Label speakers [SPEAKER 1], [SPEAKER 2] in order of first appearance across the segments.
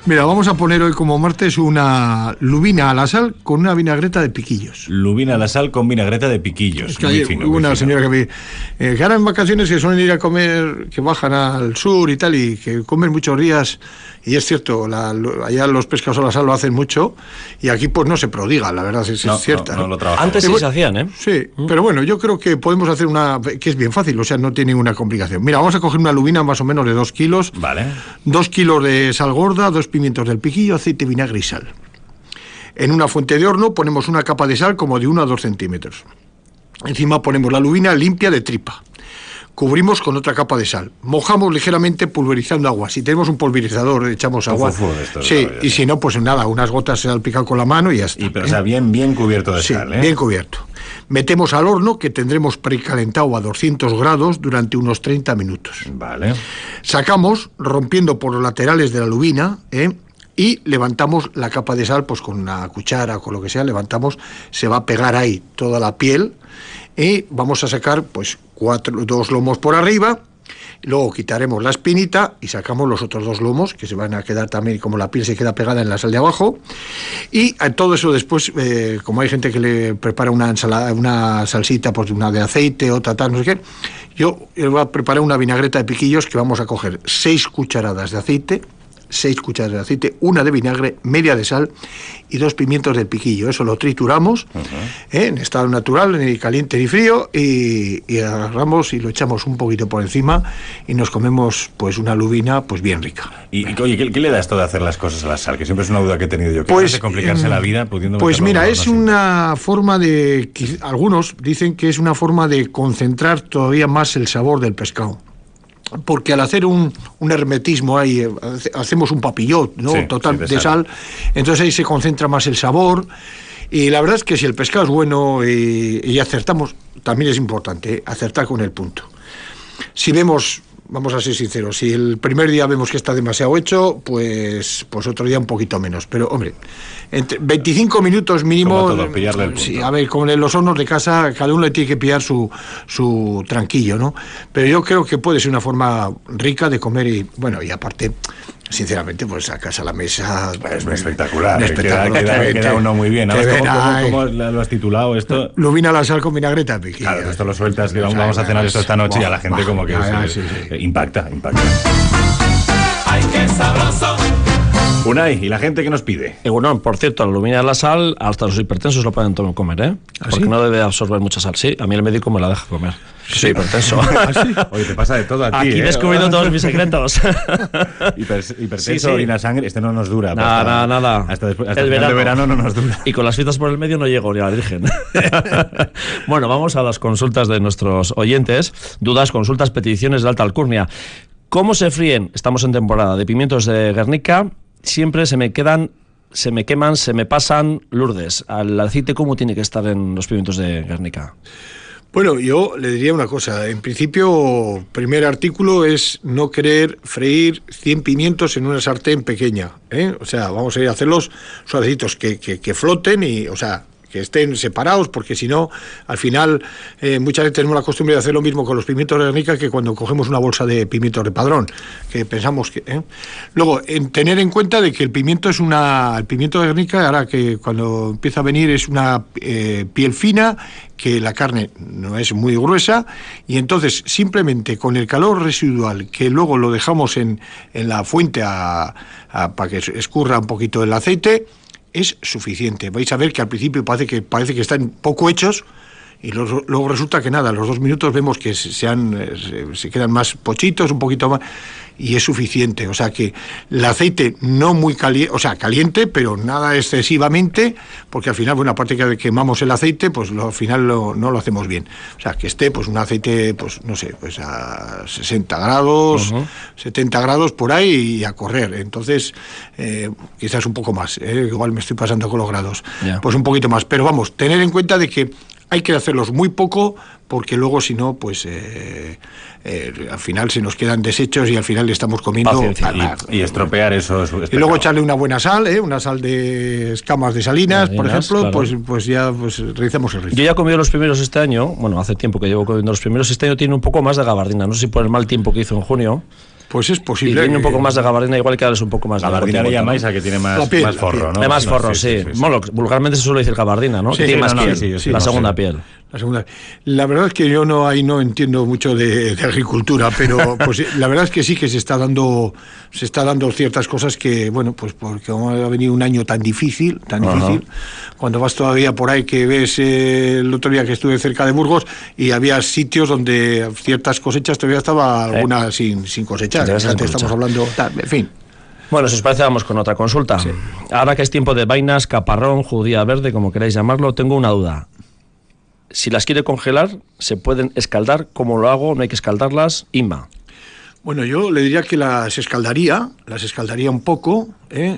[SPEAKER 1] Mira, vamos a poner hoy como martes una lubina a la sal con una vinagreta de piquillos.
[SPEAKER 2] Lubina a la sal con vinagreta de piquillos.
[SPEAKER 1] Es que hay una señora que que ahora en vacaciones que suelen ir a comer, que bajan al sur y tal, y que comen muchos días, y es cierto, allá los pescados a la sal lo hacen mucho, y aquí pues no se prodiga, la verdad, es cierta.
[SPEAKER 2] No lo trabajamos.
[SPEAKER 3] Antes sí se hacían, ¿eh?
[SPEAKER 1] Sí, pero bueno, yo creo que podemos hacer una, que es bien fácil, o sea, no tiene ninguna complicación. Mira, vamos a coger una lubina más o menos de 2 kilos.
[SPEAKER 2] Vale.
[SPEAKER 1] 2 kilos de sal gorda, 2 pimientos del piquillo, aceite, vinagre y sal. En una fuente de horno ponemos una capa de sal como de 1 a 2 centímetros. Encima ponemos la lubina limpia de tripa. Cubrimos con otra capa de sal. Mojamos ligeramente pulverizando agua. Si tenemos un pulverizador, echamos agua. Sí, y si no, pues nada, unas gotas salpicado con la mano y ya está.
[SPEAKER 2] Pero, o sea, bien cubierto de sal, ¿eh?
[SPEAKER 1] Bien cubierto. Metemos al horno, que tendremos precalentado a 200 grados durante unos 30 minutos.
[SPEAKER 2] Vale.
[SPEAKER 1] Sacamos, rompiendo por los laterales de la lubina, y levantamos la capa de sal, pues con una cuchara o con lo que sea, levantamos, se va a pegar ahí toda la piel, y vamos a sacar pues 2 lomos por arriba, luego quitaremos la espinita y sacamos los otros 2 lomos, que se van a quedar también, como la piel se queda pegada en la sal de abajo, y a todo eso después, como hay gente que le prepara una ensalada, una salsita, pues una de aceite, otra tal, no sé qué, yo voy a preparar una vinagreta de piquillos que vamos a coger 6 cucharadas de aceite, 6 cucharadas de aceite, 1 de vinagre, media de sal y 2 pimientos del piquillo. Eso lo trituramos en estado natural, ni caliente ni frío, y agarramos y lo echamos un poquito por encima y nos comemos pues una lubina pues bien rica.
[SPEAKER 2] Y oye, ¿qué le da esto de hacer las cosas a la sal? Que siempre es una duda que he tenido yo. ¿Qué
[SPEAKER 1] pues,
[SPEAKER 2] hace complicarse la vida pudiendo?
[SPEAKER 1] Pues mira, es una forma de... Algunos dicen que es una forma de concentrar todavía más el sabor del pescado. Porque al hacer un hermetismo ahí, hacemos un papillot, ¿no?
[SPEAKER 2] Sí,
[SPEAKER 1] total
[SPEAKER 2] sí,
[SPEAKER 1] de sal, entonces ahí se concentra más el sabor, y la verdad es que si el pescado es bueno y acertamos, también es importante, acertar con el punto. Si vemos, vamos a ser sinceros, si el primer día vemos que está demasiado hecho, pues otro día un poquito menos, pero hombre, entre 25 minutos mínimo.
[SPEAKER 2] Como todo, pillarle el punto.
[SPEAKER 1] Sí, a ver, como en los hornos de casa, cada uno le tiene que pillar su tranquillo, ¿no? Pero yo creo que puede ser una forma rica de comer, y bueno, y aparte, sinceramente, pues sacas a la mesa.
[SPEAKER 2] Es espectacular. Queda uno muy bien. ¿Cómo lo has titulado esto?
[SPEAKER 1] Lubina a la sal con vinagreta de piquillo.
[SPEAKER 2] Claro, esto lo sueltas, digamos, vamos a cenar esto esta noche, y a la gente como que impacta.
[SPEAKER 4] ¡Ay, qué sabroso!
[SPEAKER 2] Unai, ¿y la gente qué nos pide?
[SPEAKER 3] Bueno, por cierto, la lubina a la sal, hasta los hipertensos lo pueden comer, ¿eh? Porque no debe absorber mucha sal. Sí, a mí el médico me la deja comer. Soy hipertenso.
[SPEAKER 2] Oye, te pasa de todo a ti.
[SPEAKER 3] Aquí descubriendo todos mis secretos.
[SPEAKER 2] Hipertenso, orina, sangre, este no nos dura.
[SPEAKER 3] Nada.
[SPEAKER 2] Hasta el final de verano no nos dura.
[SPEAKER 3] Y con las fiestas por el medio no llego ni a la Virgen. Bueno, vamos a las consultas de nuestros oyentes. Dudas, consultas, peticiones de alta alcurnia. ¿Cómo se fríen? Estamos en temporada de pimientos de Guernica. Siempre se me queman, se me pasan. Lourdes, ¿al aceite cómo tiene que estar en los pimientos de Guernica?
[SPEAKER 1] Bueno, yo le diría una cosa. En principio, primer artículo es no querer freír 100 pimientos en una sartén pequeña, ¿eh? O sea, vamos a ir a hacerlos suavecitos, que floten y, o sea, que estén separados, porque si no, al final, muchas veces tenemos la costumbre de hacer lo mismo con los pimientos de Guernica que cuando cogemos una bolsa de pimientos de Padrón, que pensamos que... Luego, tener en cuenta de que el pimiento el pimiento de Guernica, ahora que cuando empieza a venir, es una piel fina, que la carne no es muy gruesa, y entonces simplemente con el calor residual, que luego lo dejamos en la fuente para que escurra un poquito el aceite, es suficiente. Vais a ver que al principio parece que están poco hechos, y luego resulta que nada, a los 2 minutos vemos que se quedan más pochitos, un poquito más, y es suficiente. O sea que el aceite no muy caliente, o sea, caliente, pero nada excesivamente, porque al final, bueno, aparte que quemamos el aceite, pues al final no lo hacemos bien. O sea, que esté pues un aceite, pues no sé, pues a 60 grados, 70 grados por ahí, y a correr. Entonces, quizás un poco más, igual me estoy pasando con los grados. Pues un poquito más. Pero vamos, tener en cuenta de que hay que hacerlos muy poco, porque luego si no, pues al final se nos quedan desechos y al final le estamos comiendo...
[SPEAKER 2] Y estropear eso.
[SPEAKER 1] Y luego echarle una buena sal, una sal de escamas de salinas, por ejemplo, claro. pues ya realizamos el resto.
[SPEAKER 3] Yo ya he comido los primeros este año, bueno, hace tiempo que llevo comiendo los primeros, este año tiene un poco más de gabardina, no sé si por el mal tiempo que hizo en junio,
[SPEAKER 1] Pues es posible.
[SPEAKER 3] Y tiene un poco más de gabardina, igual que darles un poco más de
[SPEAKER 2] gabardina. Le llamáis a que tiene más forro, ¿no?
[SPEAKER 3] Más forro, sí. Bueno, vulgarmente se suele decir gabardina, ¿no?
[SPEAKER 1] Sí,
[SPEAKER 3] que tiene más piel, la segunda
[SPEAKER 1] sé.
[SPEAKER 3] piel.
[SPEAKER 1] La verdad es que yo no entiendo mucho de agricultura, pero pues la verdad es que sí que se está dando ciertas cosas que, bueno, pues porque ha venido un año tan difícil, cuando vas todavía por ahí que ves el otro día que estuve cerca de Burgos y había sitios donde ciertas cosechas todavía estaba alguna sin cosechar. Estamos hablando, en fin.
[SPEAKER 3] Bueno, si os parece, vamos con otra consulta. Sí. Ahora que es tiempo de vainas, caparrón, judía verde, como queráis llamarlo, tengo una duda. Si las quiere congelar, ¿se pueden escaldar? ¿Cómo lo hago? ¿No hay que escaldarlas? Inma.
[SPEAKER 1] Bueno, yo le diría que las escaldaría un poco,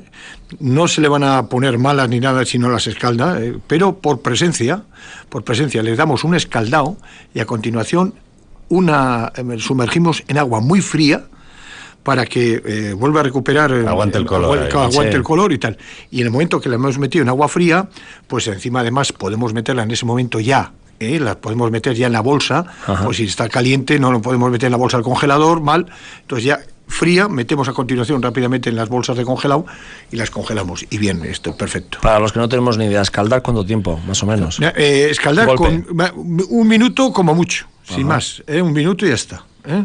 [SPEAKER 1] no se le van a poner malas ni nada si no las escalda, pero por presencia les damos un escaldado y a continuación sumergimos en agua muy fría para que vuelva a recuperar
[SPEAKER 2] aguante el color,
[SPEAKER 1] el color y tal. Y en el momento que la hemos metido en agua fría, pues encima además podemos meterla en ese momento ya. La podemos meter ya en la bolsa, pues si está caliente no lo podemos meter en la bolsa del congelador, mal, entonces ya fría, metemos a continuación rápidamente en las bolsas de congelado y las congelamos, y bien, esto, perfecto.
[SPEAKER 3] Para los que no tenemos ni idea, ¿escaldar cuánto tiempo, más o menos?
[SPEAKER 1] Escaldar con 1 minuto como mucho, sin más, 1 minuto y ya está.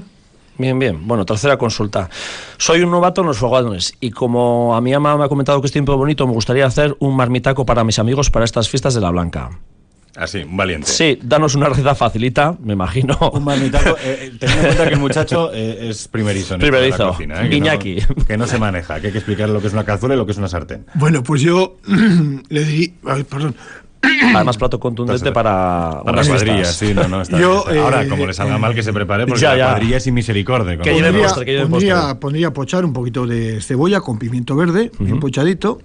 [SPEAKER 3] Bien. Bueno, tercera consulta. Soy un novato en los fogones y como a mi ama me ha comentado que es tiempo bonito, me gustaría hacer un marmitaco para mis amigos para estas fiestas de la Blanca.
[SPEAKER 2] Así, un valiente.
[SPEAKER 3] Sí, danos una receta facilita, me imagino.
[SPEAKER 2] Un marmitaco, teniendo en cuenta que el muchacho es primerizo en la cocina,
[SPEAKER 3] Iñaki.
[SPEAKER 2] Que no se maneja, que hay que explicar lo que es una cazuela y lo que es una sartén.
[SPEAKER 1] Bueno, pues yo le diría... Perdón.
[SPEAKER 3] Además, plato contundente para
[SPEAKER 2] las cuadrillas, sí, no está bien. Ahora, como le salga mal, que se prepare, porque la cuadrilla es sin misericordia.
[SPEAKER 1] Pondría pochar un poquito de cebolla con pimiento verde, bien pochadito,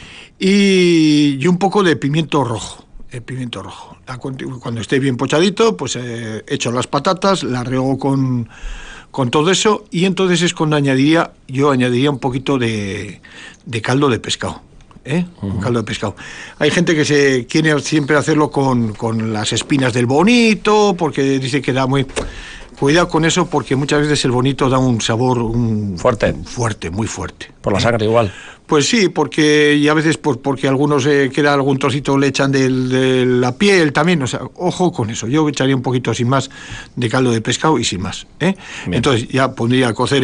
[SPEAKER 1] y un poco de pimiento rojo. El pimiento rojo. Cuando esté bien pochadito, pues echo las patatas, las riego con todo eso, y entonces es cuando añadiría un poquito de caldo de pescado. Un caldo de pescado. Hay gente que se quiere siempre hacerlo con las espinas del bonito, porque dice que da muy... Cuidado con eso, porque muchas veces el bonito da un sabor fuerte, muy fuerte.
[SPEAKER 3] Por la sangre igual.
[SPEAKER 1] Pues sí, y a veces porque algunos queda algún trocito le echan de la piel también, o sea, ojo con eso. Yo echaría un poquito sin más de caldo de pescado y sin más. Entonces ya pondría a cocer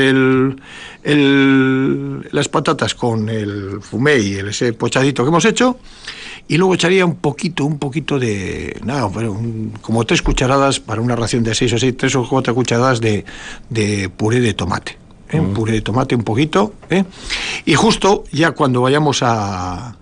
[SPEAKER 1] las patatas con el fumé y ese pochadito que hemos hecho, y luego echaría un poquito de como 3 cucharadas para una ración de 6 o 6, 3 o 4 cucharadas de puré de tomate. Un puré de tomate un poquito, y justo ya cuando vayamos a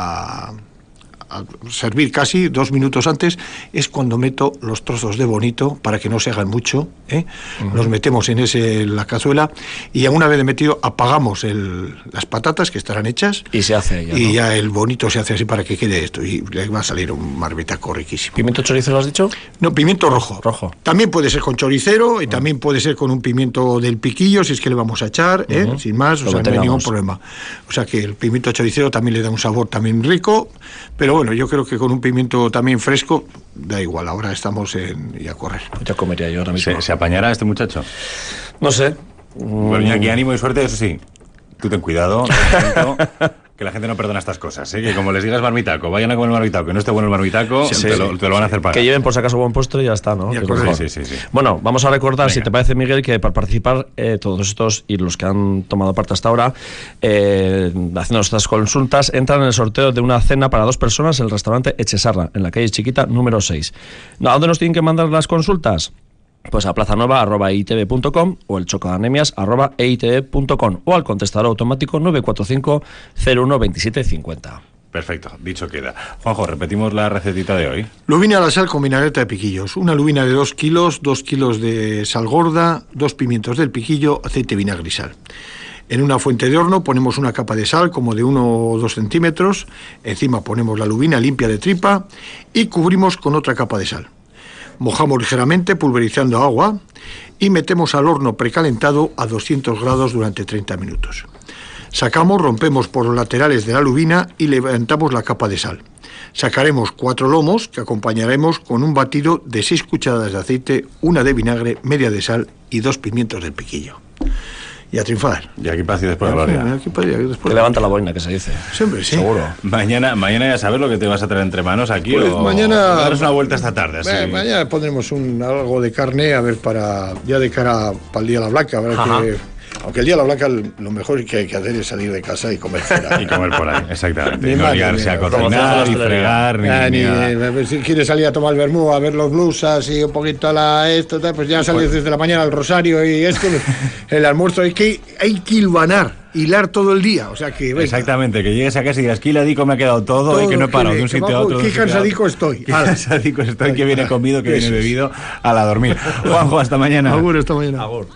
[SPEAKER 1] servir casi 2 minutos antes es cuando meto los trozos de bonito para que no se hagan mucho, los metemos en la cazuela y ya una vez metido apagamos las patatas que estarán hechas
[SPEAKER 3] y se hace
[SPEAKER 1] ya el bonito se hace así para que quede esto y le va a salir un marmitaco riquísimo.
[SPEAKER 3] ¿Pimiento chorizo lo has dicho?
[SPEAKER 1] No, pimiento rojo. También puede ser con choricero y también puede ser con un pimiento del piquillo si es que le vamos a echar, sin más, o sea, no hay ningún problema. O sea que el pimiento choricero también le da un sabor también rico, pero bueno, yo creo que con un pimiento también fresco da igual, ahora estamos y a correr.
[SPEAKER 3] Ya comería yo ahora mismo.
[SPEAKER 2] ¿Se apañará este muchacho?
[SPEAKER 3] No sé.
[SPEAKER 2] Bueno, Iñaki, ánimo y suerte, eso sí. Tú ten cuidado, que la gente no perdona estas cosas, que como les digas marmitaco, vayan a comer marmitaco, que no esté bueno el marmitaco, te lo van a hacer pagar.
[SPEAKER 3] Que lleven por si acaso buen postre y ya está, ¿no?
[SPEAKER 2] Sí.
[SPEAKER 3] Bueno, vamos a recordar, si te parece, Miguel, que para participar todos estos y los que han tomado parte hasta ahora haciendo estas consultas, entran en el sorteo de una cena para 2 personas en el restaurante Echesarra, en la calle Chiquita, número 6. ¿A dónde nos tienen que mandar las consultas? Pues a plazanueva@eitv.com o el chocodanemias@eitv.com o al contestador automático 945 01 27 50.
[SPEAKER 2] Perfecto, dicho queda. Juanjo, repetimos la recetita de hoy.
[SPEAKER 1] Lubina a la sal con vinagreta de piquillos. Una lubina de 2 kilos, 2 kilos de sal gorda, 2 pimientos del piquillo, aceite, vinagre y sal. En una fuente de horno ponemos una capa de sal como de 1 o 2 centímetros, encima ponemos la lubina limpia de tripa y cubrimos con otra capa de sal. Mojamos ligeramente pulverizando agua y metemos al horno precalentado a 200 grados durante 30 minutos. Sacamos, rompemos por los laterales de la lubina y levantamos la capa de sal. Sacaremos 4 lomos que acompañaremos con un batido de 6 cucharadas de aceite, 1 de vinagre, media de sal y 2 pimientos del piquillo. y a triunfar.
[SPEAKER 2] Y aquí paz y después gloria.
[SPEAKER 3] Que levanta la boina, que se dice.
[SPEAKER 1] Siempre, sí.
[SPEAKER 3] Seguro.
[SPEAKER 2] Mañana ya sabes lo que te vas a traer entre manos aquí.
[SPEAKER 1] Pues
[SPEAKER 2] o
[SPEAKER 1] mañana
[SPEAKER 2] darles una vuelta esta tarde. Así.
[SPEAKER 1] Mañana pondremos algo de carne, a ver, ya de cara para el Día de la Blanca, a ver que... Aunque el Día de la Blanca lo mejor que hay que hacer es salir de casa y comer fuera.
[SPEAKER 2] Y comer por ahí, exactamente.
[SPEAKER 1] Ni
[SPEAKER 2] Y no
[SPEAKER 1] más,
[SPEAKER 2] liarse
[SPEAKER 1] ni
[SPEAKER 2] a
[SPEAKER 1] menos.
[SPEAKER 2] cocinar, ni fregar, ni
[SPEAKER 1] si quieres salir a tomar vermú, a ver los blusas y un poquito esto, tal, pues ya sales desde la mañana al Rosario y esto, el almuerzo, hay que hilar todo el día, o sea que... Venga.
[SPEAKER 2] Exactamente, que llegues a casa y digas, qué hiladico me ha quedado todo y que no he parado de un sitio a otro.
[SPEAKER 1] Qué cansadico estoy.
[SPEAKER 2] Qué cansadico estoy, que viene comido, que viene bebido, a la dormir. Juanjo, hasta mañana.
[SPEAKER 1] Agur, hasta mañana.
[SPEAKER 3] Agur.